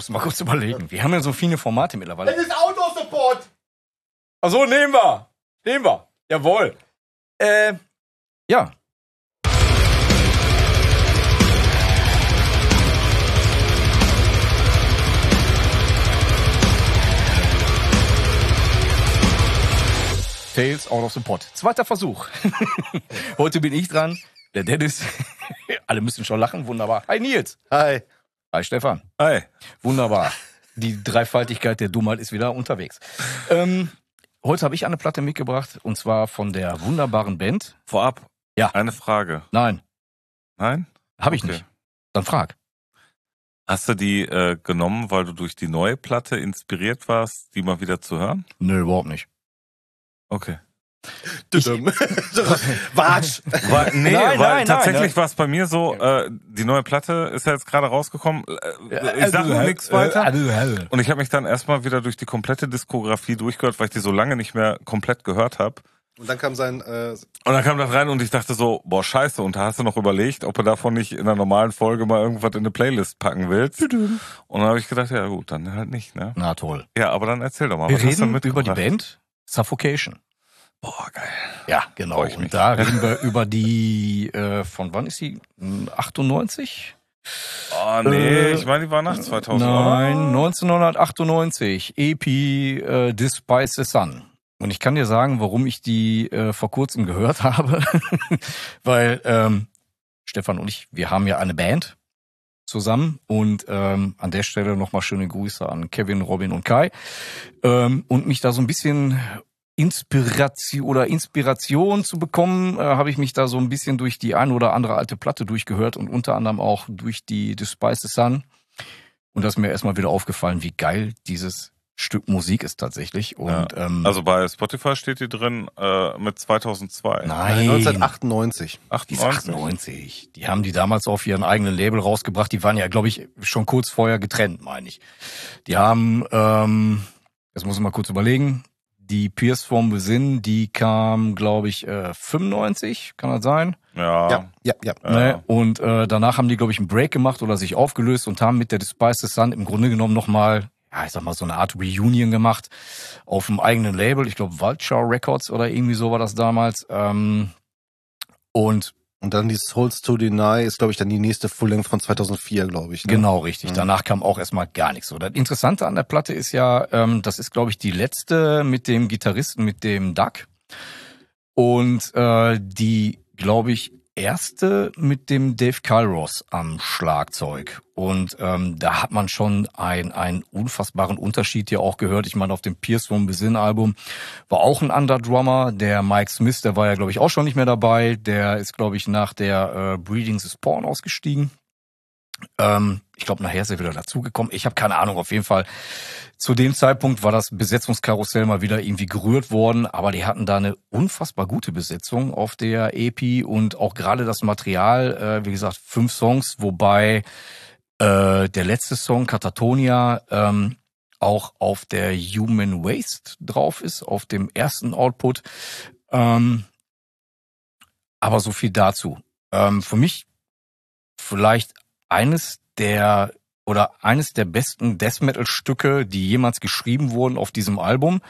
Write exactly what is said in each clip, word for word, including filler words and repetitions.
muss mal kurz überlegen. Wir haben ja so viele Formate mittlerweile. Das ist Autosupport! Achso, nehmen wir. Nehmen wir. Jawohl. Äh, ja. Tales out of the pot. Zweiter Versuch. Heute bin ich dran. Der Dennis. Alle müssen schon lachen. Wunderbar. Hi Nils. Hi. Hi Stefan. Hi. Wunderbar. Die Dreifaltigkeit der Dummheit ist wieder unterwegs. Ähm, heute habe ich eine Platte mitgebracht. Und zwar von der wunderbaren Band. Vorab. Ja. Eine Frage. Nein. Nein? Habe ich Okay. nicht. Dann frag. Hast du die äh, genommen, weil du durch die neue Platte inspiriert warst, die mal wieder zu hören? Nö, überhaupt nicht. Okay. Watsch! Weil, nee, Nein, weil nein, tatsächlich nein. war es bei mir so, äh, die neue Platte ist ja jetzt gerade rausgekommen. Äh, ich sag Also, noch äh, nichts weiter. also, also. Und ich habe mich dann erstmal wieder durch die komplette Diskografie durchgehört, weil ich die so lange nicht mehr komplett gehört habe. Und dann kam sein, äh, Und dann kam das rein und ich dachte so, boah, scheiße. Und da hast du noch überlegt, ob du davon nicht in einer normalen Folge mal irgendwas in eine Playlist packen willst. Und dann habe ich gedacht, ja gut, dann halt nicht, ne? Na toll. Ja, aber dann erzähl doch mal, Wir was hast du reden über die mitgebracht? Band Suffocation. Boah, geil. Ja, genau. Freu ich mich. Und da reden wir über die, äh, von wann ist sie? achtundneunzig? Oh nee, Äh, ich meine, die war nach zweitausend, Nein, neunzehnhundertachtundneunzig. E P äh, Despise the Sun. Und ich kann dir sagen, warum ich die äh, vor kurzem gehört habe. Weil ähm, Stefan und ich, wir haben ja eine Band zusammen. Und ähm, an der Stelle nochmal schöne Grüße an Kevin, Robin und Kai. Ähm, und mich da so ein bisschen Inspiration oder Inspiration zu bekommen, äh, habe ich mich da so ein bisschen durch die ein oder andere alte Platte durchgehört und unter anderem auch durch die Despise the Sun. Und da ist mir erstmal wieder aufgefallen, wie geil dieses Stück Musik ist tatsächlich. Und Ja. ähm, Also bei Spotify steht die drin äh, mit zweitausendzwei. nein, neunzehnhundertachtundneunzig. die ist achtundneunzig. achtundneunzig. Die haben die damals auf ihren eigenen Label rausgebracht. Die waren ja, glaube ich, schon kurz vorher getrennt, meine ich. Die haben, ähm, das muss ich mal kurz überlegen, die Pierce from Within, die kam, glaube ich, äh, fünfundneunzig, kann das sein? Ja. Ja, ja, ja. Ja. Ne? Und äh, danach haben die, glaube ich, einen Break gemacht oder sich aufgelöst und haben mit der Despise the Sun im Grunde genommen nochmal, ja, ich sag mal, so eine Art Reunion gemacht auf dem eigenen Label. Ich glaube, Vulture Records oder irgendwie so war das damals. Ähm, und Und dann die Souls to Deny ist, glaube ich, dann die nächste Full-Length von zweitausendvier, glaube ich. Ne? genau, richtig. Mhm. Danach kam auch erstmal gar nichts. So, das Interessante an der Platte ist ja, ähm, das ist, glaube ich, die letzte mit dem Gitarristen, mit dem Doug. Und äh, die, glaube ich, erste mit dem Dave Kairos am Schlagzeug. Und ähm, da hat man schon ein, einen unfassbaren Unterschied hier auch gehört. Ich meine, auf dem Pierce from Within Album war auch ein Underdrummer. Der Mike Smith, der war ja, glaube ich, auch schon nicht mehr dabei. Der ist, glaube ich, nach der äh, Breeding the Spawn ausgestiegen. Ähm, ich glaube, nachher ist er wieder dazugekommen. Ich habe keine Ahnung, auf jeden Fall. Zu dem Zeitpunkt war das Besetzungskarussell mal wieder irgendwie gerührt worden, aber die hatten da eine unfassbar gute Besetzung auf der E P und auch gerade das Material, äh, wie gesagt, fünf Songs, wobei äh, der letzte Song, Katatonia, ähm, auch auf der Human Waste drauf ist, auf dem ersten Output. Ähm, aber so viel dazu. Ähm, für mich vielleicht eines der oder eines der besten Death Metal Stücke, die jemals geschrieben wurden auf diesem Album.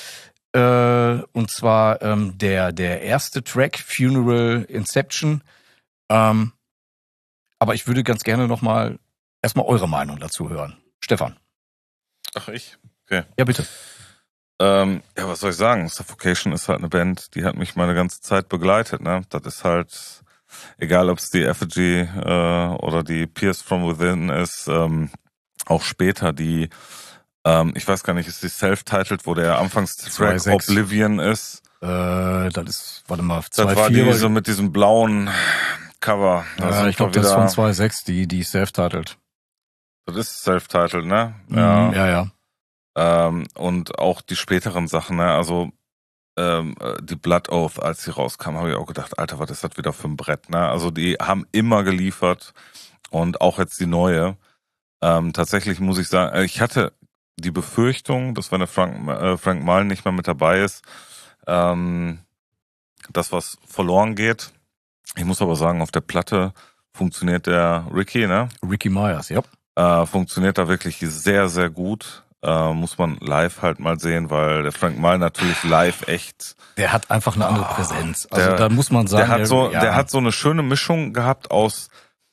Äh, und zwar ähm, der der erste Track, Funeral Inception. Ähm, aber ich würde ganz gerne noch mal erstmal eure Meinung dazu hören. Stefan. Ach, ich? Okay. Ja, bitte. Ähm, ja, was soll ich sagen? Suffocation ist halt eine Band, die hat mich meine ganze Zeit begleitet, ne? Das ist halt, egal ob es die Effigy äh, oder die Pierce from Within ist, ähm, auch später die, ähm, ich weiß gar nicht, ist die Self-Titled, wo der Anfangstrack zwei Komma sechs. Oblivion ist. Äh, das ist, warte mal, Das zwei war Komma vier. die so mit diesem blauen Cover. Da Äh, sind ich glaube, wir das ist wieder- von zwei Komma sechs, die, die self-titled. Das ist Self-Titled, ne? Ja, ja. ja. Ähm, und auch die späteren Sachen, ne? Also ähm, die Blood Oath, als sie rauskam, habe ich auch gedacht, Alter, was ist das wieder für ein Brett, ne? Also die haben immer geliefert und auch jetzt die neue. Ähm, tatsächlich muss ich sagen, ich hatte die Befürchtung, dass wenn der Frank, äh, Frank Mullen nicht mehr mit dabei ist, ähm, dass was verloren geht. Ich muss aber sagen, auf der Platte funktioniert der Ricky, ne? Ricky Myers, ja. Äh, funktioniert da wirklich sehr, sehr gut. Äh, muss man live halt mal sehen, weil der Frank Mal natürlich live echt... Der hat einfach eine andere Präsenz. Also der, da muss man sagen... Der hat, so, ja. der hat so eine schöne Mischung gehabt aus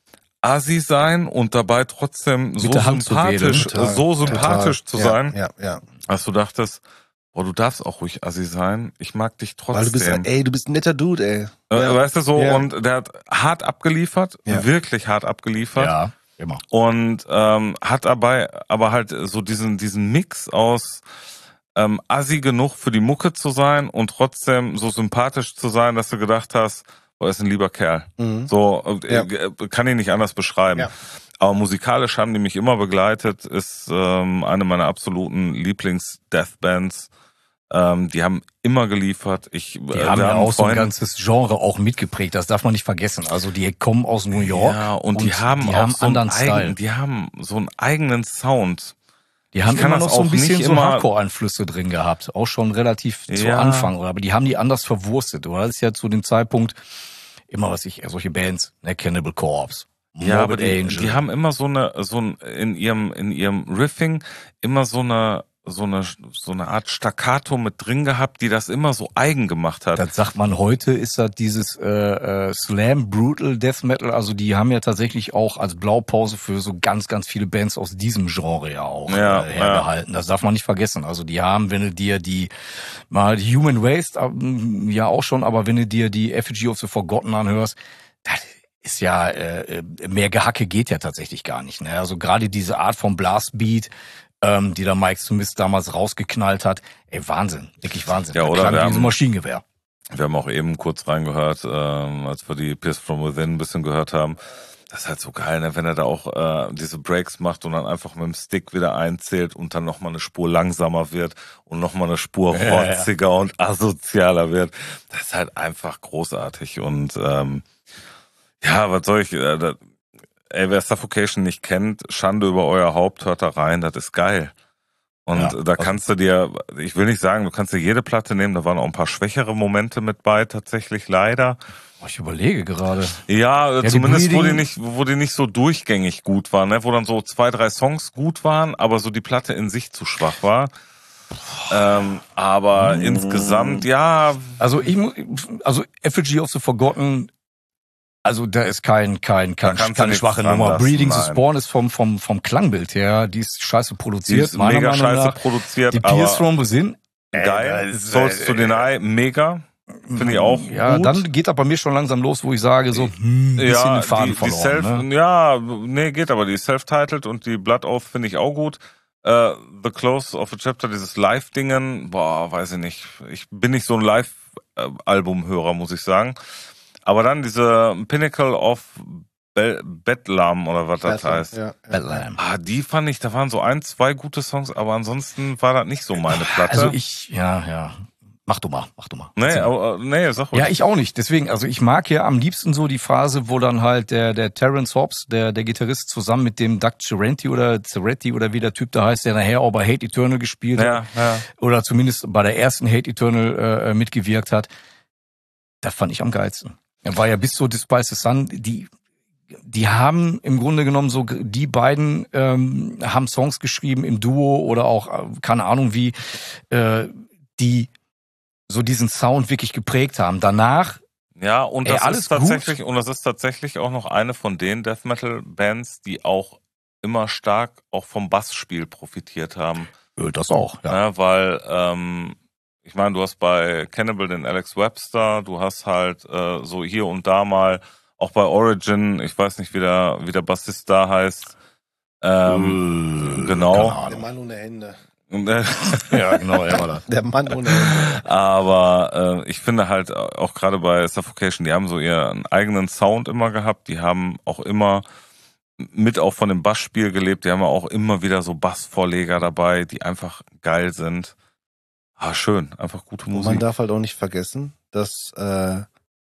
Assi sein und dabei trotzdem so sympathisch, Total, so sympathisch total. zu ja, sein, ja, ja. dass du dachtest, boah, du darfst auch ruhig Assi sein. Ich mag dich trotzdem. Weil du bist, ey, du bist ein netter Dude, ey. Äh, ja. Weißt du so, ja. und der hat hart abgeliefert, ja. wirklich hart abgeliefert. Ja, immer. Und ähm, hat dabei aber halt so diesen diesen Mix aus ähm, Assi genug für die Mucke zu sein und trotzdem so sympathisch zu sein, dass du gedacht hast, boah, ist ein lieber Kerl. Mhm. So äh, Ja. kann ich nicht anders beschreiben. Ja. Aber musikalisch haben die mich immer begleitet, ist ähm, eine meiner absoluten Lieblings-Deathbands. Ähm, die haben immer geliefert. Ich, die äh, haben ja haben auch so ein vorhin, ganzes Genre auch mitgeprägt. Das darf man nicht vergessen. Also die kommen aus New York. Ja, und, und die haben die auch haben so einen anderen eigenen, Style. die haben so einen eigenen Sound. Die haben Ich kann immer das noch so ein auch bisschen nicht so immer- Hardcore-Einflüsse drin gehabt. Auch schon relativ zu Ja. Anfang. Aber die haben die anders verwurstet. Du hattest ja zu dem Zeitpunkt immer, was ich, solche Bands, ne, Cannibal Corpse, Ja, aber Morbid die, Angel. die haben immer so eine, so ein, in ihrem, in ihrem Riffing immer so eine, so eine, so eine Art Staccato mit drin gehabt, die das immer so eigen gemacht hat. Das sagt man heute, ist das dieses äh, äh, Slam Brutal Death Metal. Also die haben ja tatsächlich auch als Blaupause für so ganz, ganz viele Bands aus diesem Genre ja auch Ja, äh, hergehalten. Das darf man nicht vergessen. Also die haben, wenn du dir die mal die Human Waste ähm, ja auch schon, aber wenn du dir die Effigy of the Forgotten anhörst, das ist ja äh, mehr Gehacke geht ja tatsächlich gar nicht. Ne? Also gerade diese Art von Blastbeat, ähm, die da Mike Smith damals rausgeknallt hat, ey Wahnsinn, wirklich Wahnsinn. Ja, Das oder klang wir wie so ein haben- Maschinengewehr. Wir haben auch eben kurz reingehört, ähm, als wir die Pierce from Within ein bisschen gehört haben. Das ist halt so geil, ne? Wenn er da auch äh, diese Breaks macht und dann einfach mit dem Stick wieder einzählt und dann nochmal eine Spur langsamer wird und nochmal eine Spur Ja, ja. rotziger und asozialer wird. Das ist halt einfach großartig. Und ähm, ja, was soll ich... Äh, da, ey, wer Suffocation nicht kennt, Schande über euer Haupt, hört da rein, das ist geil. Und Ja, da also- kannst du dir, ich will nicht sagen, du kannst dir jede Platte nehmen, da waren auch ein paar schwächere Momente mit bei, tatsächlich leider. Oh, ich überlege gerade. Ja, die zumindest wo die Breeding- nicht, wo die nicht so durchgängig gut waren, ne? Wo dann so zwei, drei Songs gut waren, aber so die Platte in sich zu schwach war. Ähm, aber insgesamt, ja, Also ich mu- also Effigy of the Forgotten, also da ist kein kein kein Da kannst du keine nichts schwache dran Nummer. lassen, Breeding the nein. Spawn ist vom vom vom Klangbild her, die ist scheiße die produziert, ist meiner mega Meinung scheiße nach. produziert, Die Pierce aber from Within, geil. Ey, das ist, Souls äh, to Deny, mega. Finde ich auch ja, gut. dann geht das bei mir schon langsam los, wo ich sage so, hm, bisschen Ja, den Faden die, die verloren. Self, Ne? ja, nee, geht aber. Die ist self-titled und die Blood Oath finde ich auch gut. Äh, The Close of a Chapter, dieses Live-Dingen, boah, weiß ich nicht. Ich bin nicht so ein Live-Album-Hörer, muss ich sagen. Aber dann diese Pinnacle of Be- Bedlam oder was das heißt. Ja, ja. Badlam. Ah, die fand ich, da waren so ein, zwei gute Songs, aber ansonsten war das nicht so meine Platte. Also ich, ja, ja. Mach du mal, mach du mal. nee, Erzähl mal. aber, nee, sag ruhig. Ja, ich auch nicht. Deswegen, also ich mag ja am liebsten so die Phase, wo dann halt der der Terence Hobbs, der der Gitarrist, zusammen mit dem Doug Cerretti oder Cerretti oder wie der Typ da heißt, der nachher auch bei Hate Eternal gespielt hat. Ja, ja. Oder zumindest bei der ersten Hate Eternal äh, mitgewirkt hat. Das fand ich am geilsten. Er war ja bis zu Despise the Sun, die die haben im Grunde genommen so, die beiden ähm, haben Songs geschrieben im Duo oder auch, äh, keine Ahnung wie, äh, die so diesen Sound wirklich geprägt haben. Danach, Ja, und Ey, das alles ist tatsächlich, und das ist tatsächlich auch noch eine von den Death Metal Bands, die auch immer stark auch vom Bassspiel profitiert haben. äh, das auch, ja. Ja, weil, ähm, ich meine, du hast bei Cannibal den Alex Webster, du hast halt äh, so hier und da mal, auch bei Origin, ich weiß nicht, wie der, wie der Bassist da heißt. Ähm, Äh, genau. keine Der Ahnung. Mann ohne Hände. Und, äh, Ja, genau, er war das. Der Mann ohne Hände. Aber äh, ich finde halt auch gerade bei Suffocation, die haben so ihren eigenen Sound immer gehabt, die haben auch immer mit auch von dem Bassspiel gelebt, die haben auch immer wieder so Bassvorleger dabei, die einfach geil sind. Ah, schön, einfach gute Und man Musik. darf halt auch nicht vergessen, dass, äh,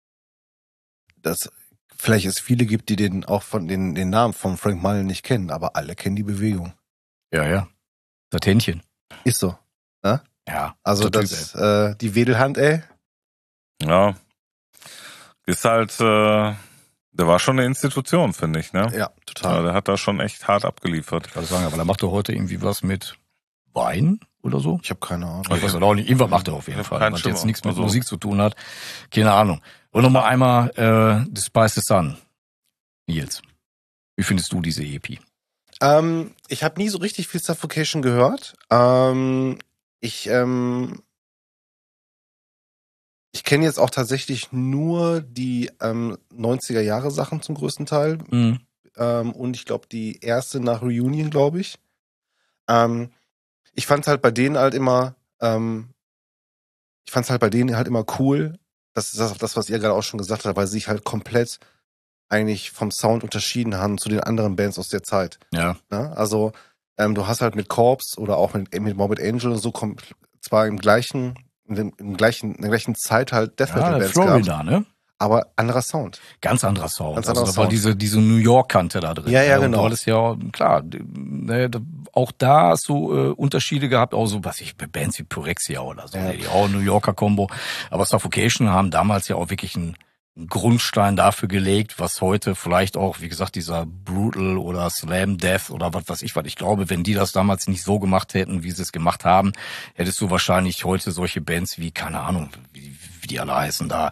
dass vielleicht es viele gibt, die den auch von den, den Namen von Frank Mullen nicht kennen, aber alle kennen die Bewegung. Ja, ja. Das Händchen. Ist so. Ja. Also der das, äh, die Wedelhand, ey. Ja, ist halt, äh, Der war schon eine Institution, finde ich, ne? Ja, Ja, total. der hat da schon echt hart abgeliefert. Ich kann sagen, aber der macht doch heute irgendwie was mit Wein oder so. Ich habe keine Ahnung. Ich weiß auch nicht, irgendwas macht er auf jeden Ich hab Fall, keinen was Schimmer. jetzt nichts mit Also- Musik zu tun hat. Keine Ahnung. Und nochmal einmal äh, The Spice the Sun. Nils, wie findest du diese E P? Ähm, ich habe nie so richtig viel Suffocation gehört. Ähm, ich ähm, ich kenne jetzt auch tatsächlich nur die ähm, neunziger Jahre Sachen zum größten Teil. Mhm. Ähm, und ich glaube, die erste nach Reunion, glaube ich. Ähm, ich fand's halt bei denen halt immer, ähm, ich fand's halt bei denen halt immer cool. Das ist das, das, was ihr gerade auch schon gesagt habt, weil sie sich halt komplett eigentlich vom Sound unterschieden haben zu den anderen Bands aus der Zeit. Ja. Ne? Also, ähm, du hast halt mit Corpse oder auch mit, mit Morbid Angel und so kom- zwar im gleichen, in, dem, im gleichen, in der gleichen Zeit halt Death Metal Ja, Bands gehabt, Florida, ne? aber anderer Sound. Ganz anderer Sound. Ganz also anderer da war Sound. diese, diese New York-Kante da drin. Ja, ja, Und genau. du hattest ja, klar, ne, da- auch da hast du äh, Unterschiede gehabt, auch so, was ich, bei Bands wie Pyrexia oder so, Ja. ne, die auch New Yorker Combo. Aber Suffocation haben damals ja auch wirklich einen, einen Grundstein dafür gelegt, was heute vielleicht auch, wie gesagt, dieser Brutal oder Slam Death oder was weiß ich was. Ich glaube, wenn die das damals nicht so gemacht hätten, wie sie es gemacht haben, hättest du wahrscheinlich heute solche Bands wie, keine Ahnung, wie, wie die alle heißen da,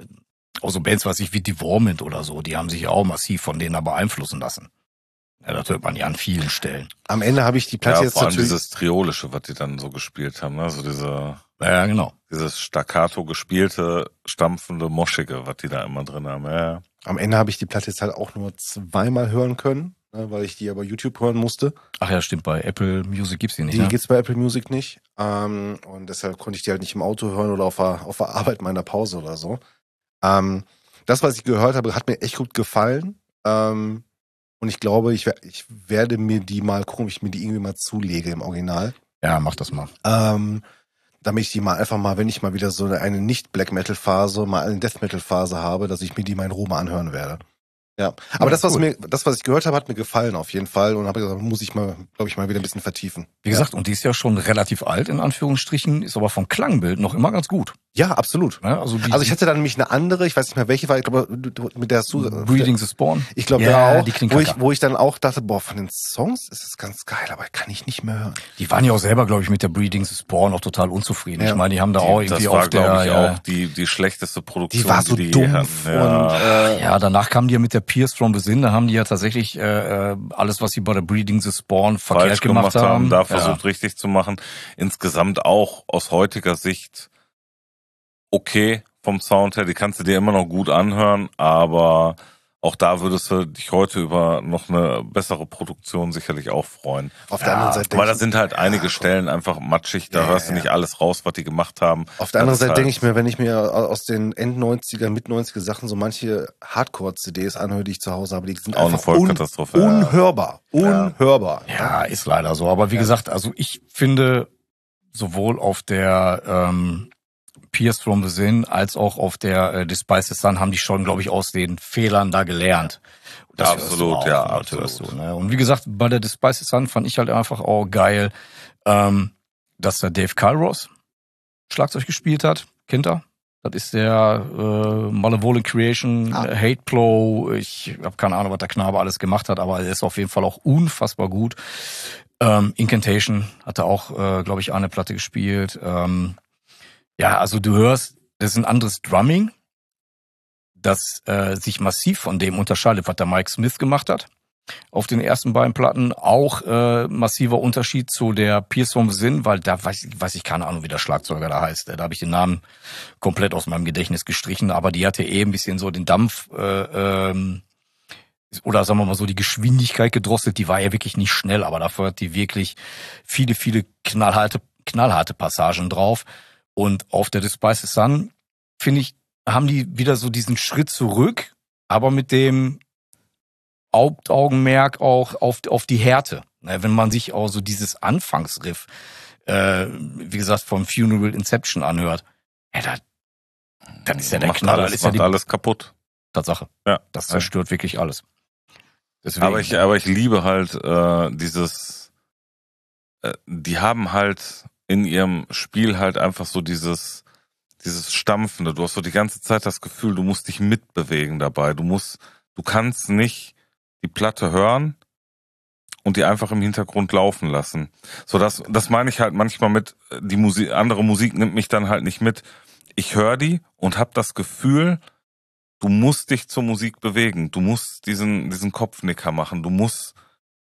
auch so Bands, weiß ich, wie Devorment oder so, die haben sich ja auch massiv von denen da beeinflussen lassen. Ja, das hört man ja an vielen Stellen. Am Ende habe ich die Platte Ja, jetzt vor allem natürlich. dieses Triolische, was die dann so gespielt haben, ne? Also diese, Ja, genau. dieses staccato gespielte, stampfende, moschige, was die da immer drin haben. Ja, ja. Am Ende habe ich die Platte jetzt halt auch nur zweimal hören können, ne, weil ich die aber YouTube hören musste. Ach ja, stimmt, bei Apple Music gibt's die nicht, Die ne? gibt's bei Apple Music nicht. Ähm, und deshalb konnte ich die halt nicht im Auto hören oder auf der, auf der Arbeit meiner Pause oder so. Ähm, das, was ich gehört habe, hat mir echt gut gefallen. Ähm, und ich glaube, ich, wer- ich werde mir die mal gucken, ob ich mir die irgendwie mal zulege im Original. Ja, mach das mal. Ähm, damit ich die mal einfach mal, wenn ich mal wieder so eine Nicht-Black-Metal-Phase, mal eine Death-Metal-Phase habe, dass ich mir die mal in Ruhe mal anhören werde. Ja, aber Ja, das, was cool. mir, das, was ich gehört habe, hat mir gefallen auf jeden Fall und habe gesagt, muss ich mal, glaube ich, mal wieder ein bisschen vertiefen. Wie gesagt, und die ist ja schon relativ alt, in Anführungsstrichen, ist aber vom Klangbild noch immer ganz gut. Ja, absolut. Ne? Also, die, Also ich hatte dann nämlich eine andere, ich weiß nicht mehr welche war, ich glaube, du- du- mit der hast du, Breeding the Spawn. ich glaube, Ja, ja, auch, die klingt wo ich, kacke. wo ich dann auch dachte, boah, von den Songs ist es ganz geil, aber kann ich nicht mehr hören. Die waren ja auch selber, glaube ich, mit der Breeding the Spawn auch total unzufrieden. Ja. Ich meine, die haben da auch Die, irgendwie das war, auf der, glaube ich, ja, auch die, die schlechteste Produktion, Die war so die, die dumpf je hatten. Ja. und äh, ja, danach kamen die ja mit der Pierce from Within, da haben die ja tatsächlich äh, äh, alles, was sie bei der Breeding the Spawn verkehrt falsch gemacht, gemacht haben, da ja. versucht richtig zu machen. Insgesamt auch aus heutiger Sicht okay vom Sound her, die kannst du dir immer noch gut anhören, aber auch da würdest du dich heute über noch eine bessere Produktion sicherlich auch freuen. auf der Ja, anderen Seite Weil da denk sind halt einige komm. Stellen einfach matschig, da Ja, hörst du ja, nicht ja. alles raus, was die gemacht haben. ich, auf der anderen Das ist Seite halt- denke ich mir, wenn ich mir aus den End-neunziger, Mit-neunziger Sachen so manche Hardcore-C Ds anhöre, die ich zu Hause habe, die sind Auch eine einfach un Vollkatastrophe. ja. unhörbar. Unhörbar. Ja, ist leider so. Aber wie gesagt, also ich finde sowohl auf der ähm, Pierce from Within als auch auf der äh, Despise the Sun haben die schon, glaube ich, aus den Fehlern da gelernt. Das Ja, hörst du absolut, auch, ja, ne? Das hörst absolut. Du, ne? Und wie gesagt, bei der Despise the Sun fand ich halt einfach auch geil, ähm, dass da Dave Calros Schlagzeug gespielt hat. Kennt er? Das ist der äh, Malevolent Creation, Ah. äh, Hate Blow. Ich habe keine Ahnung, was der Knabe alles gemacht hat, aber er ist auf jeden Fall auch unfassbar gut. Ähm, Incantation hat er auch, äh, glaube ich, eine Platte gespielt. Ähm, ja, also du hörst, das ist ein anderes Drumming, das äh, sich massiv von dem unterscheidet, was der Mike Smith gemacht hat. Auf den ersten beiden Platten auch äh, massiver Unterschied zu der Pierce from Within, weil da weiß, ich- weiß ich keine Ahnung, wie der Schlagzeuger da heißt. Da habe ich den Namen komplett aus meinem Gedächtnis gestrichen, aber die hatte eh ein bisschen so den Dampf äh, ähm, oder sagen wir mal so die Geschwindigkeit gedrosselt. Die war ja wirklich nicht schnell, aber dafür hat die wirklich viele, viele knallharte, knallharte Passagen drauf. Und auf der Despise the Sun, finde ich, haben die wieder so diesen Schritt zurück, aber mit dem Hauptaugenmerk auch auf, auf die Härte. Ne, wenn man sich auch so dieses Anfangsriff, äh, wie gesagt, vom Funeral Inception anhört, ja, das, das ist ja der macht Knaller, alles, das ist ja macht die alles kaputt. Tatsache. Ja. Das zerstört wirklich alles. Deswegen, Aber ich, aber ich liebe halt äh, dieses, äh, die haben halt in ihrem Spiel halt einfach so dieses, dieses Stampfende. Du hast so die ganze Zeit das Gefühl, du musst dich mitbewegen dabei. Du musst du kannst nicht die Platte hören und die einfach im Hintergrund laufen lassen. So, das, das meine ich halt manchmal mit, die Musik, andere Musik nimmt mich dann halt nicht mit. Ich höre die und habe das Gefühl, du musst dich zur Musik bewegen. Du musst diesen, diesen Kopfnicker machen. Du musst,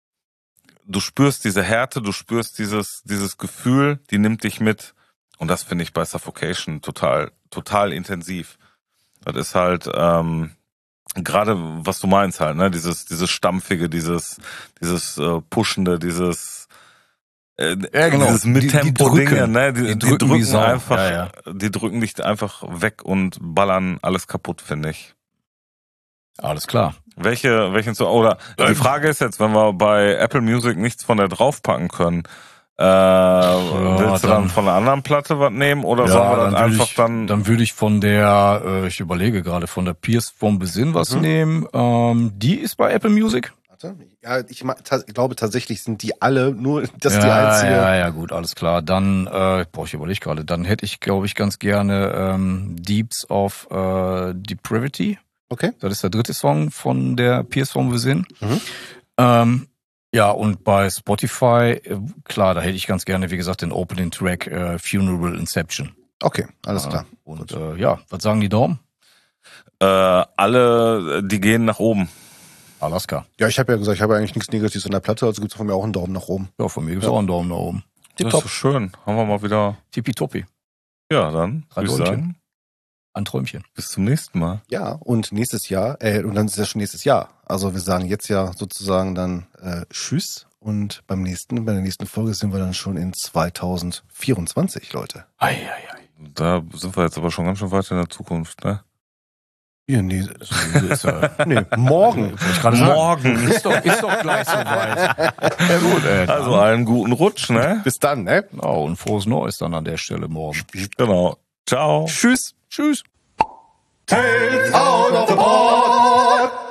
du spürst diese Härte, du spürst dieses, dieses Gefühl, die nimmt dich mit. Und das finde ich bei Suffocation total, total intensiv. Das ist halt, ähm, gerade was du meinst halt, ne, dieses, dieses Stampfige, dieses, dieses äh, Pushende, dieses, äh, Ja, genau. dieses Mittempo-Dinge, ne, die, die die drücken drücken, wie Sau. einfach, Ja, ja. die drücken dich einfach weg und ballern alles kaputt, finde ich. Alles klar. Welche, welchen so, oder die Frage ist jetzt, wenn wir bei Apple Music nichts von der draufpacken können, äh, ja, willst du dann, dann von einer anderen Platte was nehmen oder ja, sollen wir dann, dann würde einfach ich, dann, dann würde ich von der, äh, ich überlege gerade, von der Pierce vom Besinn was Mhm. nehmen. Ähm, die ist bei Apple Music. Warte. Ja, ich, ma- ta- ich glaube tatsächlich sind die alle, nur das ist ja, die einzige. ja, ja, gut, alles klar. Dann, äh, boah, ich überlege gerade, dann hätte ich, glaube ich, ganz gerne ähm, Deeps of äh, Depravity. Okay. Das ist der dritte Song von der Pierce vom Besinn. Mhm. Ähm, ja, und bei Spotify, äh, klar, da hätte ich ganz gerne, wie gesagt, den Opening Track äh, Funeral Inception. Okay, alles Äh, klar. Und äh, ja, was sagen die Daumen? äh, alle, die gehen nach oben. Alaska. Ja, ich habe ja gesagt, ich habe eigentlich nichts Negatives an der Platte, also gibt's von mir auch einen Daumen nach oben. Ja, von mir gibt's Ja. auch einen Daumen nach oben. Das ist Tipptopp. so schön. Haben wir mal wieder, Tippitoppi. ja, dann Drei würde ich Däumchen. sagen, Ein Träumchen. bis zum nächsten Mal. Ja, und nächstes Jahr, äh, und dann ist ja schon nächstes Jahr. Also wir sagen jetzt ja sozusagen dann äh, Tschüss und beim nächsten, bei der nächsten Folge sind wir dann schon in zweitausendvierundzwanzig, Leute. Ei, ei, ei. Da sind wir jetzt aber schon ganz schön weit in der Zukunft, ne? Ja, nee, Ist, äh, nee, morgen. wollte ich gerade sagen. Morgen. Ist doch, ist doch gleich soweit. Ja gut, äh, Also allen guten Rutsch, ne? Bis dann, ne? genau, und frohes Neues dann an der Stelle morgen. Genau. Ciao. Tschüss. Tschüss. Tales out of the pod.